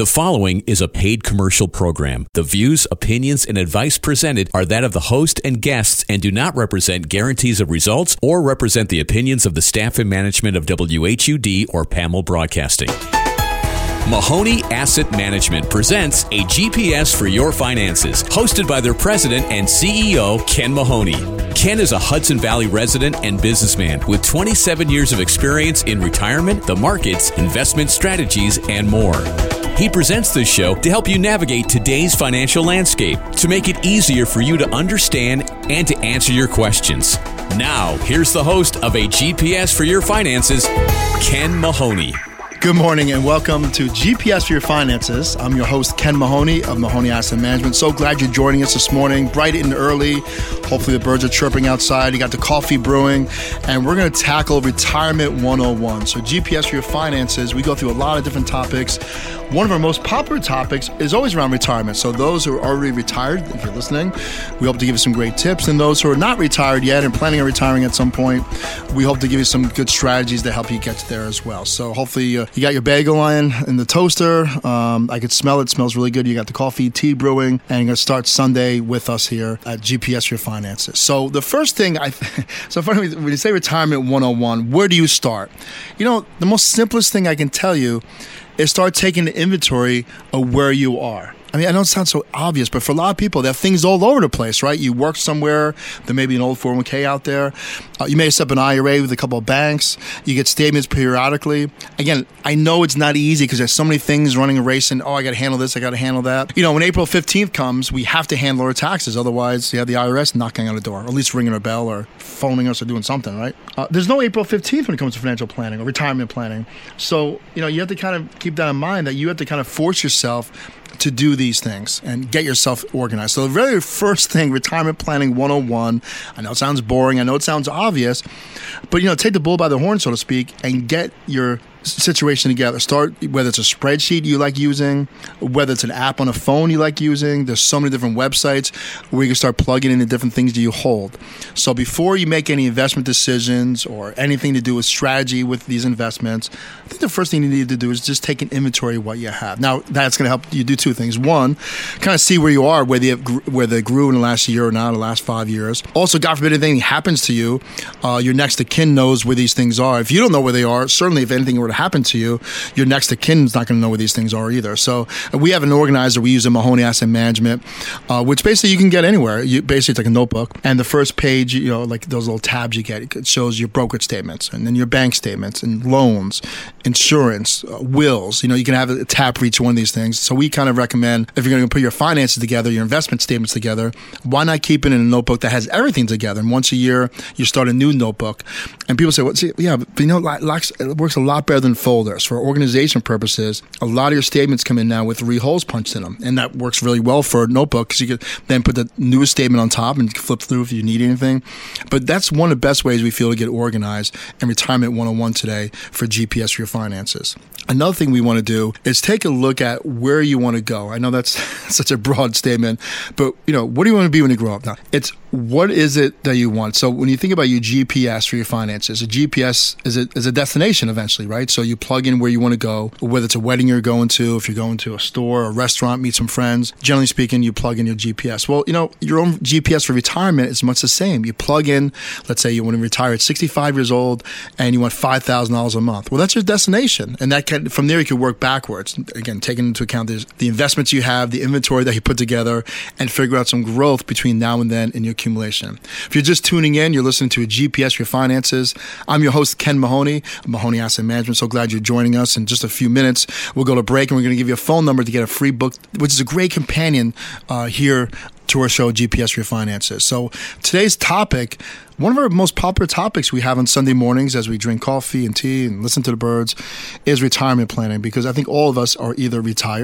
The following is a paid commercial program. The views, opinions, and advice presented are that of the host and guests and do not represent guarantees of results or represent the opinions of the staff and management of WHUD or PAML Broadcasting. Mahoney Asset Management presents a GPS for your finances, hosted by their president and CEO, Ken Mahoney. Ken is a Hudson Valley resident and businessman with 27 years of experience in retirement, the markets, investment strategies, and more. He presents this show to help you navigate today's financial landscape, to make it easier for you to understand and to answer your questions. Now, here's the host of A GPS for Your Finances, Ken Mahoney. Good morning and welcome to GPS for Your Finances. I'm your host, Ken Mahoney of Mahoney Asset Management. So glad you're joining us this morning, bright and early. Hopefully the birds are chirping outside. You got the coffee brewing, and we're going to tackle Retirement 101. So GPS for Your Finances, we go through a lot of different topics. One of our most popular topics is always around retirement. So those who are already retired, if you're listening, we hope to give you some great tips. And those who are not retired yet and planning on retiring at some point, we hope to give you some good strategies to help you get there as well. So hopefully you got your bagel line in the toaster. I could smell it. It smells really good. You got the coffee, tea brewing, and you're going to start Sunday with us here at GPS for Your Finances. So the first thing, so funny, when you say Retirement 101, where do you start? You know, the most simplest thing I can tell you is start taking the inventory of where you are. I mean, I know it sounds so obvious, but for a lot of people, there are things all over the place, right? You work somewhere, there may be an old 401k out there. You may set up an IRA with a couple of banks. You get statements periodically. Again, I know it's not easy because there's so many things running a race and, I got to handle this, I got to handle that. You know, when April 15th comes, we have to handle our taxes. Otherwise, you have the IRS knocking on the door, or at least ringing a bell or phoning us or doing something, right? There's no April 15th when it comes to financial planning or retirement planning. So, you know, you have to kind of keep that in mind, that you have to kind of force yourself to do these things and get yourself organized. So the very first thing, Retirement Planning 101, I know it sounds boring, I know it sounds obvious, but, you know, take the bull by the horn, so to speak, and get your situation together. Start, whether it's a spreadsheet you like using, whether it's an app on a phone you like using. There's so many different websites where you can start plugging in the different things that you hold. So before you make any investment decisions or anything to do with strategy with these investments, I think the first thing you need to do is just take an inventory of what you have. Now, that's going to help you do two things. One, kind of see where you are, whether they grew in the last year or not, the last 5 years. Also, God forbid anything happens to you, your next of kin knows where these things are. If you don't know where they are, certainly if anything were to happen to you, your next of kin is not going to know where these things are either. So we have an organizer we use in Mahoney Asset Management, which basically you can get anywhere. Basically, it's like a notebook. And the first page, you know, like those little tabs you get, it shows your brokerage statements and then your bank statements and loans, insurance, wills. You know, you can have a tab for each one of these things. So we kind of recommend, if you're going to put your finances together, your investment statements together, why not keep it in a notebook that has everything together? And once a year, you start a new notebook. And people say, well, see, yeah, but you know, it works a lot better than folders. For organization purposes, a lot of your statements come in now with 3 holes punched in them. And that works really well for a notebook because you could then put the newest statement on top and flip through if you need anything. But that's one of the best ways we feel to get organized in Retirement 101 today for GPS for Your Finances. Another thing we want to do is take a look at where you want to go. I know that's such a broad statement, but, you know, what do you want to be when you grow up? Now, it's what is it that you want? So when you think about your GPS for your finances, a GPS is a destination eventually, right? So you plug in where you want to go, whether it's a wedding you're going to, if you're going to a store, a restaurant, meet some friends. Generally speaking, you plug in your GPS. Well, you know, your own GPS for retirement is much the same. You plug in, let's say you want to retire at 65 years old and you want $5,000 a month. Well, that's your destination. And that can, from there, you can work backwards. Again, taking into account the investments you have, the inventory that you put together, and figure out some growth between now and then in your accumulation. If you're just tuning in, you're listening to a GPS for Your Finances. I'm your host, Ken Mahoney, of Mahoney Asset Management. So glad you're joining us. In just a few minutes, we'll go to break, and we're going to give you a phone number to get a free book, which is a great companion here to our show, GPS for Your Finances. So today's topic, one of our most popular topics we have on Sunday mornings as we drink coffee and tea and listen to the birds, is retirement planning, because I think all of us are either retired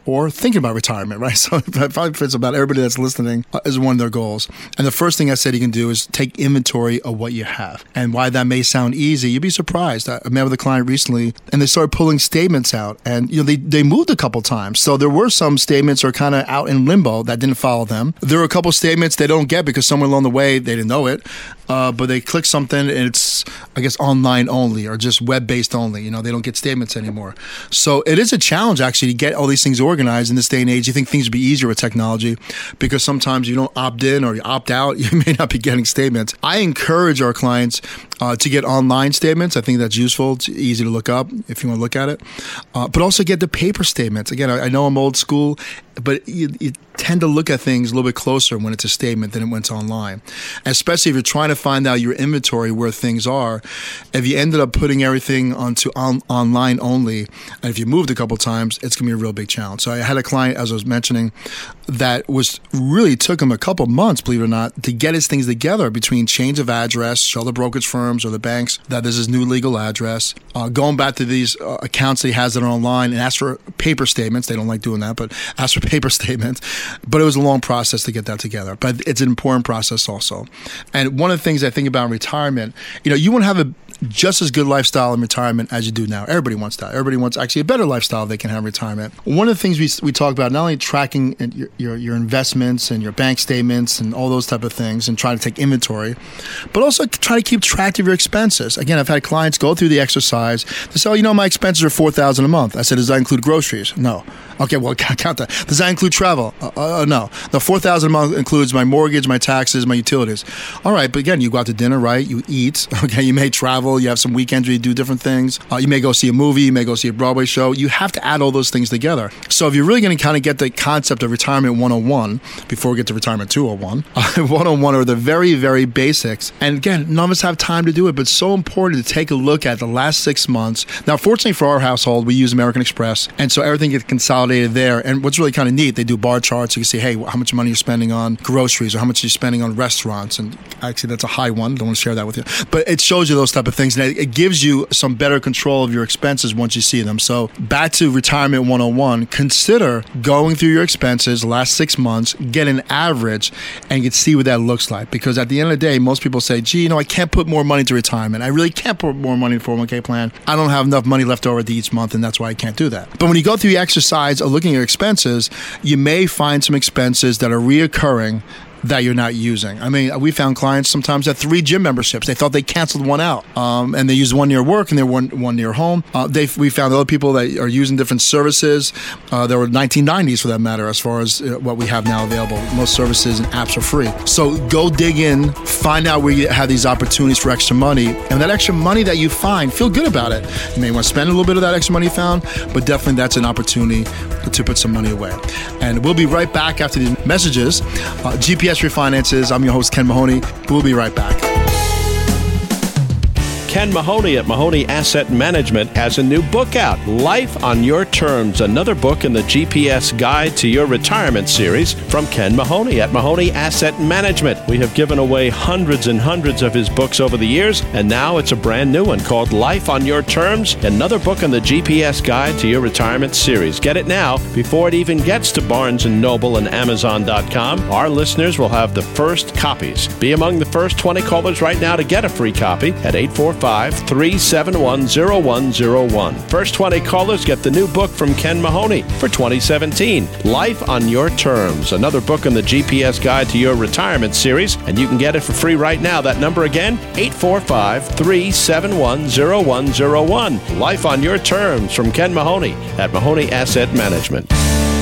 or thinking about retirement, right? So it probably fits about everybody that's listening is one of their goals. And the first thing I said you can do is take inventory of what you have. And why that may sound easy, you'd be surprised. I met with a client recently, and they started pulling statements out, and they moved a couple times. So there were some statements are kind of out in limbo that didn't follow them. There were a couple statements they don't get because somewhere along the way they didn't know it, but they click something and it's, I guess, online only or just web-based only. They don't get statements anymore. So it is a challenge actually to get all these things organized in this day and age. You think things would be easier with technology because sometimes you don't opt in or you opt out. You may not be getting statements. I encourage our clients to get online statements. I think that's useful. It's easy to look up if you want to look at it. But also get the paper statements. Again, I know I'm old school, but you tend to look at things a little bit closer when it's a statement than when it's online. Especially if you're trying to find out your inventory where things are. If you ended up putting everything onto online only, and if you moved a couple times, it's going to be a real big challenge. So I had a client, as I was mentioning, that really took him a couple months, believe it or not, to get his things together between change of address, show the brokerage firms or the banks that this is his new legal address, going back to these accounts that he has that are online and ask for paper statements. They don't like doing that, but ask for paper statements. But it was a long process to get that together. But it's an important process also. And one of the things I think about in retirement, you want to have a just as good lifestyle in retirement as you do now. Everybody wants that. Everybody wants actually a better lifestyle they can have in retirement. One of the things we talk about, not only tracking your investments and your bank statements and all those type of things and trying to take inventory, but also try to keep track of your expenses. Again, I've had clients go through the exercise. They say, my expenses are $4,000 a month. I said, does that include groceries? No. Okay, well, count that. Does that include travel? No. The $4,000 a month includes my mortgage, my taxes, my utilities. All right, but again, you go out to dinner, right? You eat. Okay, you may travel. You have some weekends where you do different things. You may go see a movie. You may go see a Broadway show. You have to add all those things together. So if you're really going to kind of get the concept of retirement 101, before we get to retirement 201, 101 are the very, very basics. And again, none of us have time to do it, but it's so important to take a look at the last 6 months. Now, fortunately for our household, we use American Express, and so everything gets consolidated there. And what's really kind of neat, they do bar charts. So you can see, hey, how much money you're spending on groceries or how much you're spending on restaurants. And actually, that's a high one. Don't want to share that with you. But it shows you those type of things. And it gives you some better control of your expenses once you see them. So back to retirement 101, consider going through your expenses the last 6 months, get an average, and you can see what that looks like. Because at the end of the day, most people say, gee, I can't put more money to retirement. I really can't put more money in a 401k plan. I don't have enough money left over each month, and that's why I can't do that. But when you go through the exercise of looking at your expenses, you may find some expenses that are reoccurring that you're not using. I mean, we found clients sometimes had 3 gym memberships. They thought they canceled one out, and they used one near work and they one near home. We found other people that are using different services. There were 1990s for that matter, as far as what we have now available. Most services and apps are free. So go dig in, find out where you have these opportunities for extra money, and that extra money that you find, feel good about it. You may want to spend a little bit of that extra money you found, but definitely that's an opportunity to put some money away. And we'll be right back after these messages. GPS for Your Finances. I'm your host, Ken Mahoney. We'll be right back. Ken Mahoney at Mahoney Asset Management has a new book out, Life on Your Terms, another book in the GPS Guide to Your Retirement series from Ken Mahoney at Mahoney Asset Management. We have given away hundreds and hundreds of his books over the years, and now it's a brand new one called Life on Your Terms, another book in the GPS Guide to Your Retirement series. Get it now before it even gets to Barnes & Noble and Amazon.com. Our listeners will have the first copies. Be among the first 20 callers right now to get a free copy at 845-371-0101. First 20 callers get the new book from Ken Mahoney for 2017, Life on Your Terms, another book in the GPS Guide to Your Retirement series, and you can get it for free right now. That number again, 845-371-0101. Life on Your Terms from Ken Mahoney at Mahoney Asset Management.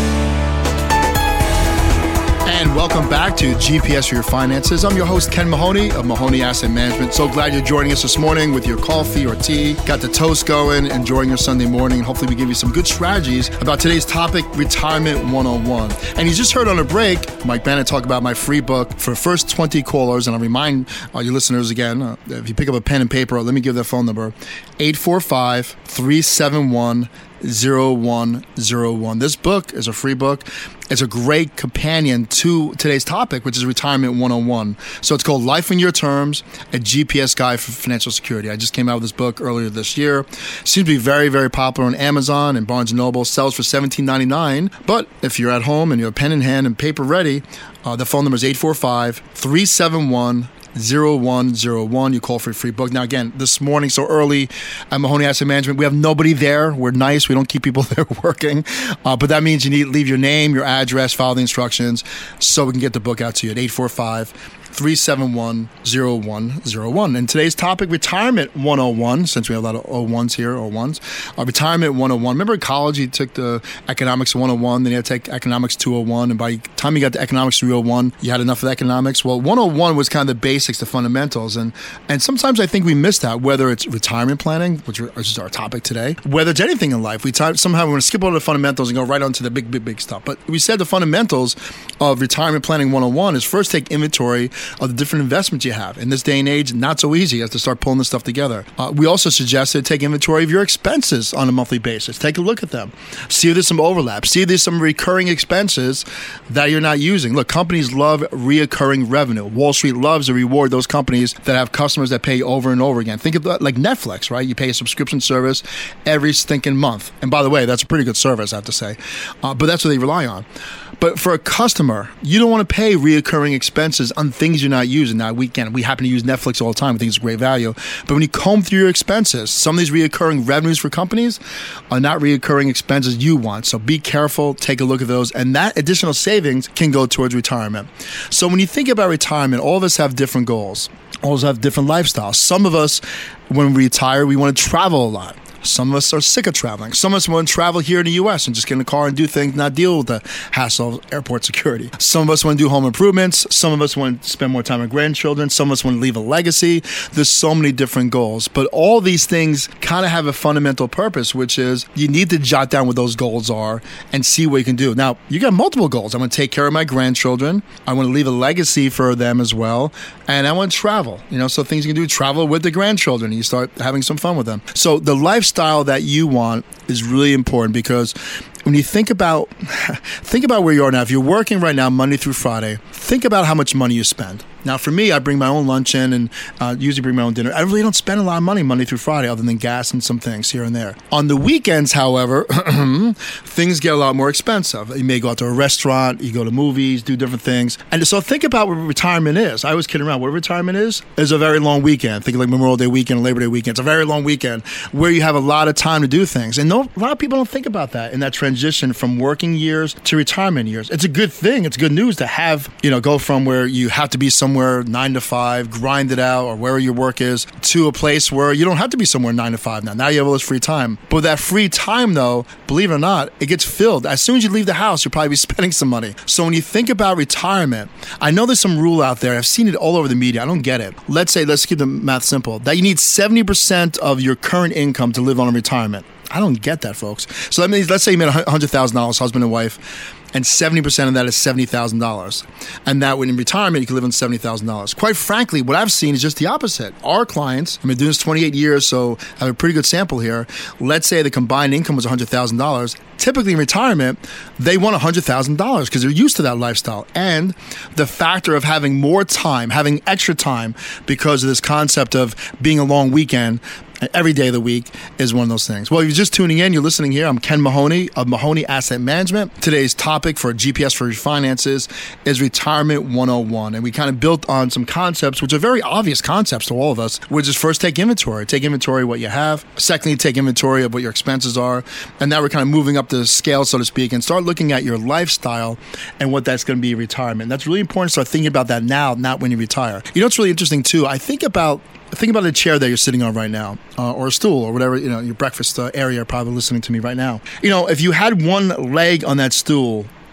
And welcome back to GPS for Your Finances. I'm your host, Ken Mahoney of Mahoney Asset Management. So glad you're joining us this morning with your coffee or tea. Got the toast going, enjoying your Sunday morning. Hopefully we give you some good strategies about today's topic, Retirement 101. And you just heard on a break, Mike Bennett talk about my free book for the first 20 callers. And I'll remind your listeners again, if you pick up a pen and paper, let me give that phone number, 845-371 0101. This book is a free book. It's a great companion to today's topic, which is Retirement 101. So it's called Life on Your Terms, a GPS Guide for Financial Security. I just came out with this book earlier this year. Seems to be very, very popular on Amazon and Barnes & Noble. Sells for $17.99. But if you're at home and you have a pen in hand and paper ready, the phone number is 845-371-0101. You call for a free book. Now, again, this morning, so early at Mahoney Asset Management, we have nobody there. We're nice. We don't keep people there working. But that means you need to leave your name, your address, follow the instructions so we can get the book out to you at 845-371-0101. And today's topic, Retirement 101, since we have a lot of 01s here, 01s. Retirement 101. Remember in college, you took the Economics 101, then you had to take Economics 201, and by the time you got to Economics 301, you had enough of economics. Well, 101 was kind of the basics, the fundamentals, and sometimes I think we miss that, whether it's retirement planning, which is our topic today, whether it's anything in life. Somehow we want to skip over the fundamentals and go right on to the big stuff. But we said the fundamentals of Retirement Planning 101 is first take inventory of the different investments you have. In this day and age, not so easy. You have to start pulling this stuff together. We also suggested take inventory of your expenses on a monthly basis. Take a look at them. See if there's some overlap. See if there's some recurring expenses that you're not using. Look, companies love reoccurring revenue. Wall Street loves to reward those companies that have customers that pay over and over again. Think of that like Netflix, right? You pay a subscription service every stinking month. And by the way, that's a pretty good service, I have to say. But that's what they rely on. But for a customer, you don't want to pay reoccurring expenses on things you're not using. Now, we happen to use Netflix all the time. We think it's a great value. But when you comb through your expenses, some of these reoccurring revenues for companies are not reoccurring expenses you want. So be careful, take a look at those, and that additional savings can go towards retirement. So when you think about retirement, all of us have different goals. All of us have different lifestyles. Some of us, when we retire, we want to travel a lot. Some of us are sick of traveling. Some of us want to travel here in the U.S. and just get in a car and do things, not deal with the hassle of airport security. Some of us want to do home improvements. Some of us want to spend more time with grandchildren. Some of us want to leave a legacy. There's so many different goals. But all these things kind of have a fundamental purpose, which is you need to jot down what those goals are and see what you can do. Now, you got multiple goals. I want to take care of my grandchildren. I want to leave a legacy for them as well. And I want to travel. So things you can do, travel with the grandchildren. And you start having some fun with them. So the lifestyle that you want is really important because when you think about where you are now, if you're working right now Monday through Friday, think about how much money you spend. Now, for me, I bring my own lunch in and usually bring my own dinner. I really don't spend a lot of money Monday through Friday other than gas and some things here and there. On the weekends, however, things get a lot more expensive. You may go out to a restaurant, you go to movies, do different things. And so think about what retirement is. I was kidding around. What retirement is a very long weekend. Think of like Memorial Day weekend, Labor Day weekend. It's a very long weekend where you have a lot of time to do things. And a lot of people don't think about that in that transition from working years to retirement years. It's a good thing. It's good news to have, go from where you have to be somewhere 9 to 5, grind it out, or where your work is, to a place where you don't have to be somewhere 9 to 5 now. Now you have all this free time. But that free time, though, believe it or not, it gets filled. As soon as you leave the house, you'll probably be spending some money. So when you think about retirement, I know there's some rule out there. I've seen it all over the media. I don't get it. Let's keep the math simple, that you need 70% of your current income to live on in retirement. I don't get that, folks. So that means, let's say you made $100,000, husband and wife, and 70% of that is $70,000. And that when in retirement, you can live on $70,000. Quite frankly, what I've seen is just the opposite. Our clients, I've been doing this 28 years, so I have a pretty good sample here. Let's say the combined income was $100,000. Typically in retirement, they want $100,000 because they're used to that lifestyle. And the factor of having more time, having extra time because of this concept of being a long weekend, every day of the week is one of those things. Well, if you're just tuning in, you're listening here. I'm Ken Mahoney of Mahoney Asset Management. Today's topic for GPS for Your Finances is Retirement 101. And we kind of built on some concepts, which are very obvious concepts to all of us, which is first take inventory. Take inventory of what you have. Secondly, take inventory of what your expenses are. And now we're kind of moving up the scale, so to speak, and start looking at your lifestyle and what that's going to be in retirement. That's really important to start thinking about that now, not when you retire. It's really interesting too. I think about the chair that you're sitting on right now, or a stool, or whatever, your breakfast area, probably listening to me right now. If you had one leg on that stool,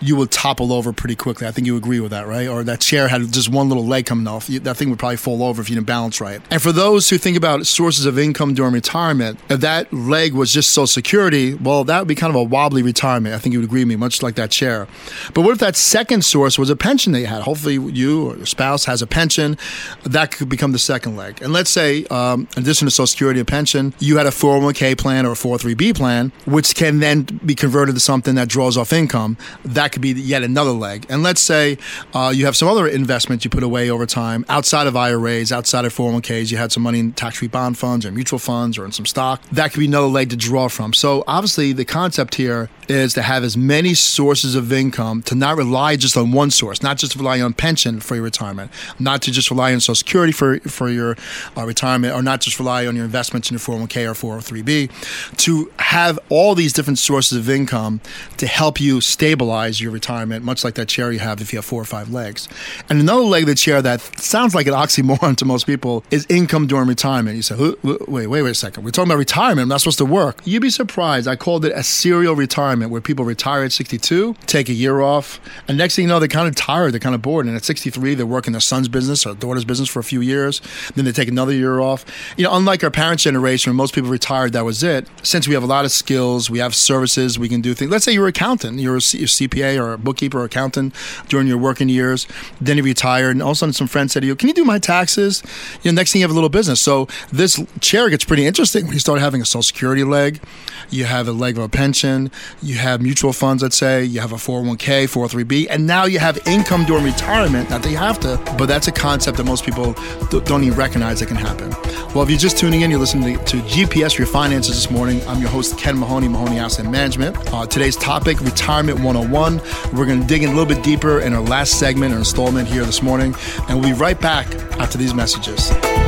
you would topple over pretty quickly. I think you agree with that, right? Or that chair had just one little leg coming off. That thing would probably fall over if you didn't balance right. And for those who think about sources of income during retirement, if that leg was just Social Security, well, that would be kind of a wobbly retirement. I think you would agree with me, much like that chair. But what if that second source was a pension that you had? Hopefully you or your spouse has a pension. That could become the second leg. And let's say, in addition to Social Security and pension, you had a 401k plan or a 403b plan, which can then be converted to something that draws off income. That could be yet another leg. And let's say you have some other investments you put away over time outside of IRAs, outside of 401ks. You had some money in tax-free bond funds or mutual funds or in some stock. That could be another leg to draw from. So obviously the concept here is to have as many sources of income, to not rely just on one source, not just rely on pension for your retirement, not to just rely on Social Security for your retirement, or not just rely on your investments in your 401k or 403b, to have all these different sources of income to help you stabilize your retirement, much like that chair you have if you have 4 or 5 legs. And another leg of the chair that sounds like an oxymoron to most people is income during retirement. You say, wait a second. We're talking about retirement. I'm not supposed to work. You'd be surprised. I called it a serial retirement, where people retire at 62, take a year off, and next thing you know, they're kind of tired, they're kind of bored, and at 63, they're working their son's business or daughter's business for a few years, then they take another year off. Unlike our parents' generation, where most people retired, that was it. Since we have a lot of skills, we have services, we can do things. Let's say you're an accountant, you're a CPA or a bookkeeper or accountant during your working years, then you retired, and all of a sudden some friend said to you, can you do my taxes? Next thing you have a little business. So this chair gets pretty interesting when you start having a Social Security leg, you have a leg of a pension, you have mutual funds, let's say, you have a 401k, 403b, and now you have income during retirement. Not that you have to, but that's a concept that most people don't even recognize that can happen. Well, if you're just tuning in, you're listening to GPS for Your Finances this morning. I'm your host, Ken Mahoney, Mahoney Asset Management. Today's topic, Retirement 101. We're going to dig in a little bit deeper in our last segment or installment here this morning, and we'll be right back after these messages.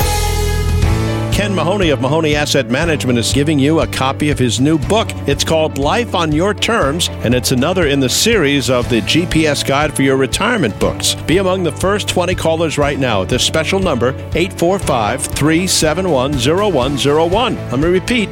Ken Mahoney of Mahoney Asset Management is giving you a copy of his new book. It's called Life on Your Terms, and it's another in the series of the GPS Guide for Your Retirement books. Be among the first 20 callers right now at this special number, 845-371-0101. Let me repeat,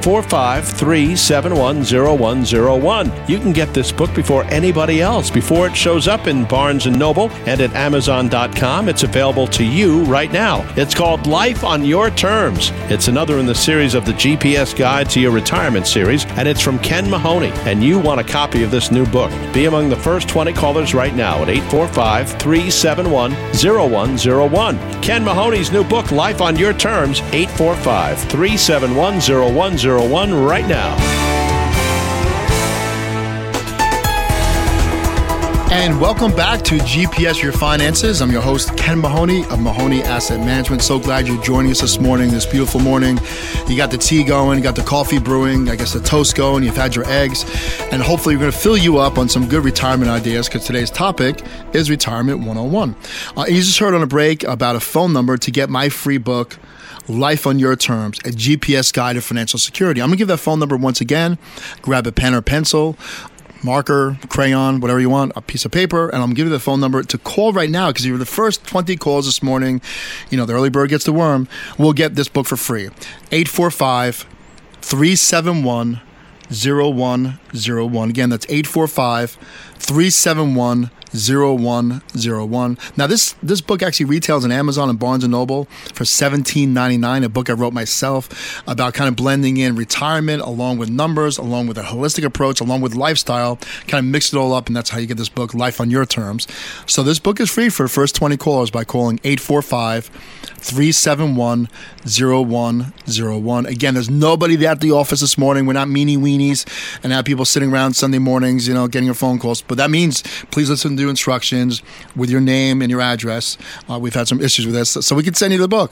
845-371-0101. You can get this book before anybody else, before it shows up in Barnes & Noble and at Amazon.com. It's available to you right now. It's called Life on Your Terms. It's another in the series of the GPS Guide to Your Retirement series, and it's from Ken Mahoney, and you want a copy of this new book. Be among the first 20 callers right now at 845-371-0101. Ken Mahoney's new book, Life on Your Terms, 845-371-0101 right now. And welcome back to GPS for Your Finances. I'm your host, Ken Mahoney of Mahoney Asset Management. So glad you're joining us this morning, this beautiful morning. You got the tea going, you got the coffee brewing, I guess the toast going, you've had your eggs, and hopefully we're going to fill you up on some good retirement ideas, because today's topic is Retirement 101. And you just heard on a break about a phone number to get my free book, Life on Your Terms, a GPS Guide to Financial Security. I'm going to give that phone number once again. Grab a pen or pencil, marker, crayon, whatever you want, a piece of paper, and I'm going to give you the phone number to call right now, because you're the first 20 calls this morning. The early bird gets the worm. We'll get this book for free. 845-371-0101. Again, that's 845-371-0101. 0101. Now, this book actually retails on Amazon and Barnes & Noble for $17.99, a book I wrote myself about kind of blending in retirement along with numbers, along with a holistic approach, along with lifestyle, kind of mix it all up, and that's how you get this book, Life on Your Terms. So this book is free for the first 20 callers by calling 845-371-0101. Again, there's nobody at the office this morning. We're not meanie weenies and have people sitting around Sunday mornings, getting your phone calls. But that means please listen to instructions with your name and your address. We've had some issues with this, so we can send you the book.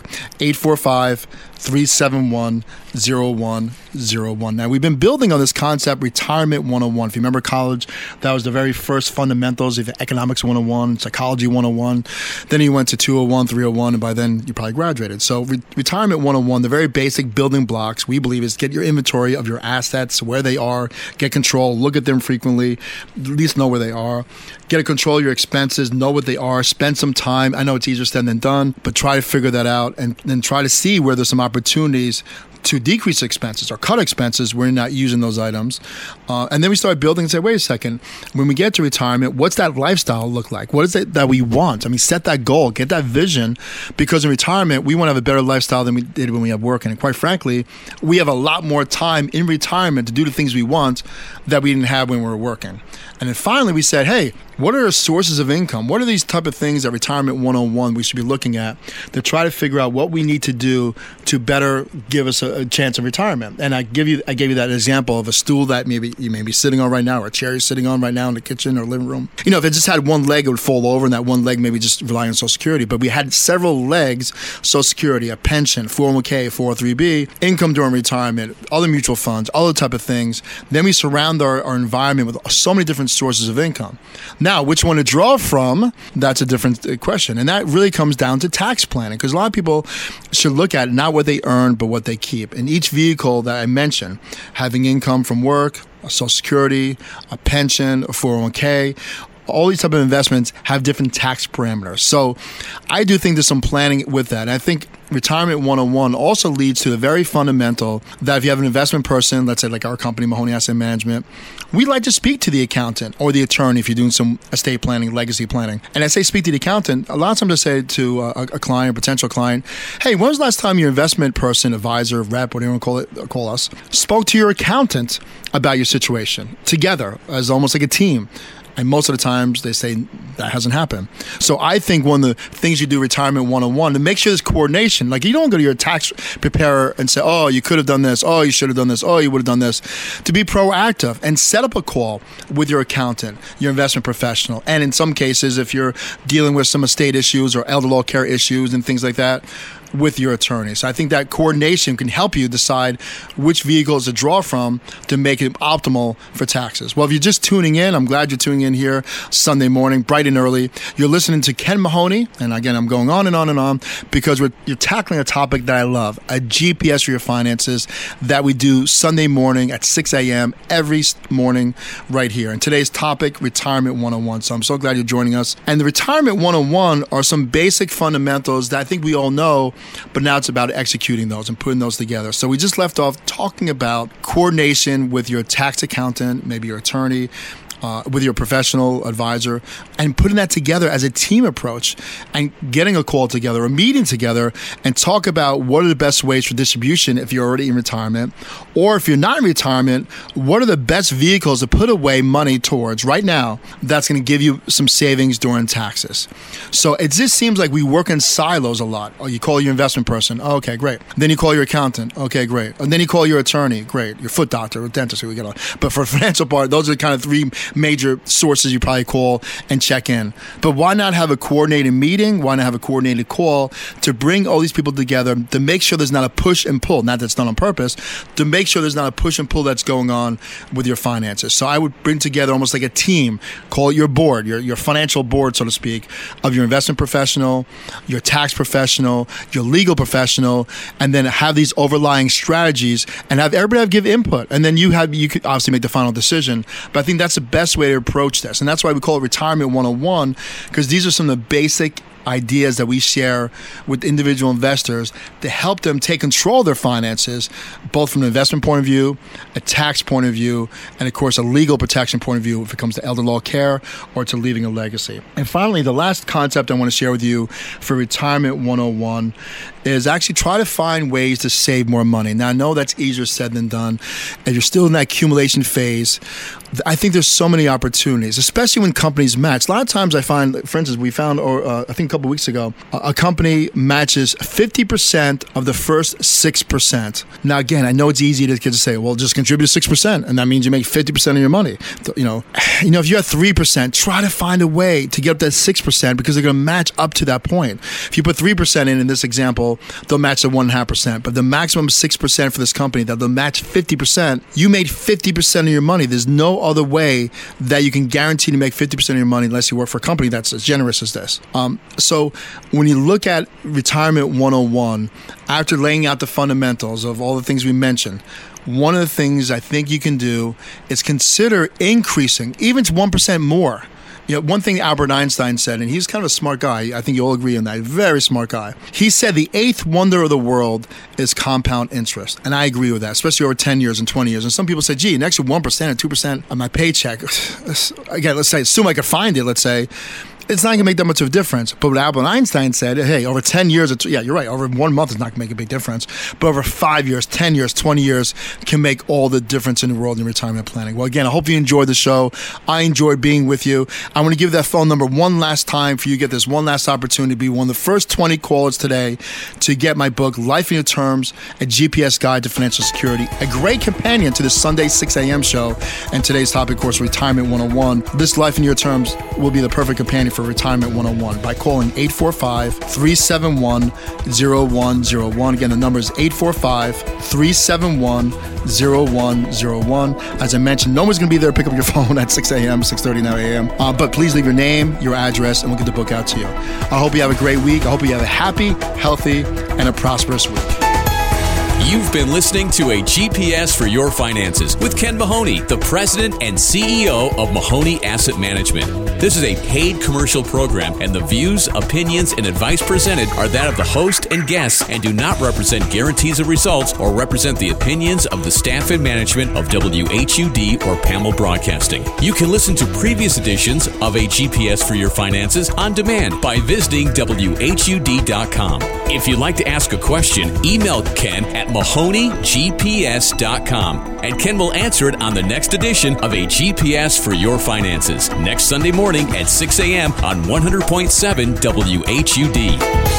845-371-0101. Now, we've been building on this concept, Retirement 101. If you remember college, that was the very first fundamentals of Economics 101, Psychology 101. Then you went to 201, 301, and by then you probably graduated. So Retirement 101, the very basic building blocks, we believe, is get your inventory of your assets, where they are, get control, look at them frequently, at least know where they are. Get a control of your expenses, know what they are, spend some time. I know it's easier said than done, but try to figure that out and then try to see where there's some opportunities to decrease expenses or cut expenses. We're not using those items. And then we started building and say, wait a second, when we get to retirement, what's that lifestyle look like? What is it that we want? I mean, set that goal, get that vision, because in retirement, we want to have a better lifestyle than we did when we have work. And quite frankly, we have a lot more time in retirement to do the things we want that we didn't have when we were working. And then finally we said, hey, what are our sources of income? What are these type of things that Retirement 101 we should be looking at to try to figure out what we need to do to better give us a chance of retirement? And I gave you that example of a stool that maybe you may be sitting on right now, or a chair you're sitting on right now in the kitchen or living room. You know, if it just had one leg, it would fall over, and that one leg maybe just rely on Social Security. But we had several legs: Social Security, a pension, 401k, 403b, income during retirement, other mutual funds, other type of things. Then we surround our environment with so many different sources of income. Now, which one to draw from, that's a different question. And that really comes down to tax planning, because a lot of people should look at not what they earn, but what they keep. And each vehicle that I mentioned, having income from work, a Social Security, a pension, a 401k, all these type of investments have different tax parameters. So I do think there's some planning with that. And I think Retirement 101 also leads to the very fundamental that if you have an investment person, let's say like our company, Mahoney Asset Management, we like to speak to the accountant or the attorney if you're doing some estate planning, legacy planning. And I say speak to the accountant, a lot of times I say to a client, a potential client, hey, when was the last time your investment person, advisor, rep, whatever you want to call us, spoke to your accountant about your situation together as almost like a team? And most of the times they say that hasn't happened. So I think one of the things you do Retirement 101 to make sure there's coordination. Like you don't go to your tax preparer and say, oh, you could have done this. Oh, you should have done this. Oh, you would have done this. To be proactive and set up a call with your accountant, your investment professional. And in some cases, if you're dealing with some estate issues or elder law care issues and things like that, with your attorney. So I think that coordination can help you decide which vehicles to draw from to make it optimal for taxes. Well, if you're just tuning in, I'm glad you're tuning in here Sunday morning, bright and early. You're listening to Ken Mahoney, and again, I'm going on and on and on because you're tackling a topic that I love, a GPS for your finances that we do Sunday morning at 6 a.m. every morning right here. And today's topic, Retirement 101. So I'm so glad you're joining us. And the Retirement 101 are some basic fundamentals that I think we all know, but now it's about executing those and putting those together. So we just left off talking about coordination with your tax accountant, maybe your attorney, with your professional advisor, and putting that together as a team approach and getting a call together, a meeting together, and talk about what are the best ways for distribution if you're already in retirement, or if you're not in retirement, what are the best vehicles to put away money towards right now that's going to give you some savings during taxes. So it just seems like we work in silos a lot. Oh, you call your investment person. Oh, okay, great. Then you call your accountant. Okay, great. And then you call your attorney. Great. Your foot doctor or dentist. We get on. But for the financial part, those are kind of three major sources you probably call and check in. But why not have a coordinated meeting? Why not have a coordinated call to bring all these people together to make sure there's not a push and pull, not that it's done on purpose, to make sure there's not a push and pull that's going on with your finances. So I would bring together almost like a team, call it your board, your financial board, so to speak, of your investment professional, your tax professional, your legal professional, and then have these overlying strategies and have everybody give input. And then you could obviously make the final decision. But I think that's the best way to approach this. And that's why we call it Retirement 101, because these are some of the basic ideas that we share with individual investors to help them take control of their finances, both from an investment point of view, a tax point of view, and of course a legal protection point of view if it comes to elder law care or to leaving a legacy. And finally, the last concept I want to share with you for Retirement 101 is actually try to find ways to save more money. Now, I know that's easier said than done. If you're still in that accumulation phase, I think there's so many opportunities, especially when companies match. A lot of times I find, for instance, we found, I think a couple of weeks ago, a company matches 50% of the first 6%. Now, again, I know it's easy to say, well, just contribute to 6%, and that means you make 50% of your money. You know, if you're at 3%, try to find a way to get up to 6% because they're going to match up to that point. If you put 3% in this example, they'll match the 1.5%. But the maximum 6% for this company, that they'll match 50%, you made 50% of your money. There's no other way that you can guarantee to make 50% of your money unless you work for a company that's as generous as this. So when you look at Retirement 101, after laying out the fundamentals of all the things we mentioned, one of the things I think you can do is consider increasing even to 1% more One thing Albert Einstein said, and he's kind of a smart guy. I think you'll agree on that. Very smart guy. He said the eighth wonder of the world is compound interest. And I agree with that, especially over 10 years and 20 years. And some people say, gee, an extra 1% or 2% of my paycheck. Again, let's say, assume I could find it, let's say. It's not going to make that much of a difference. But what Albert Einstein said, hey, over 10 years, you're right, over 1 month is not going to make a big difference. But over 5 years, 10 years, 20 years can make all the difference in the world in retirement planning. Well, again, I hope you enjoyed the show. I enjoyed being with you. I want to give that phone number one last time for you to get this one last opportunity to be one of the first 20 callers today to get my book, Life in Your Terms, a GPS Guide to Financial Security, a great companion to the Sunday 6 a.m. show. And today's topic, of course, Retirement 101. This Life in Your Terms will be the perfect companion for Retirement 101 by calling 845-371-0101. Again, the number is 845-371-0101. As I mentioned, no one's going to be there to pick up your phone at 6 a.m., 6:30 now a.m. But please leave your name, your address, and we'll get the book out to you. I hope you have a great week. I hope you have a happy, healthy, and a prosperous week. You've been listening to a GPS for Your Finances with Ken Mahoney, the president and CEO of Mahoney Asset Management. This is a paid commercial program, and the views, opinions, and advice presented are that of the host and guests and do not represent guarantees of results or represent the opinions of the staff and management of WHUD or Pamela Broadcasting. You can listen to previous editions of a GPS for Your Finances on demand by visiting WHUD.com. If you'd like to ask a question, email Ken at MahoneyGPS.com, and Ken will answer it on the next edition of a GPS for Your Finances next Sunday morning at 6 a.m. on 100.7 WHUD.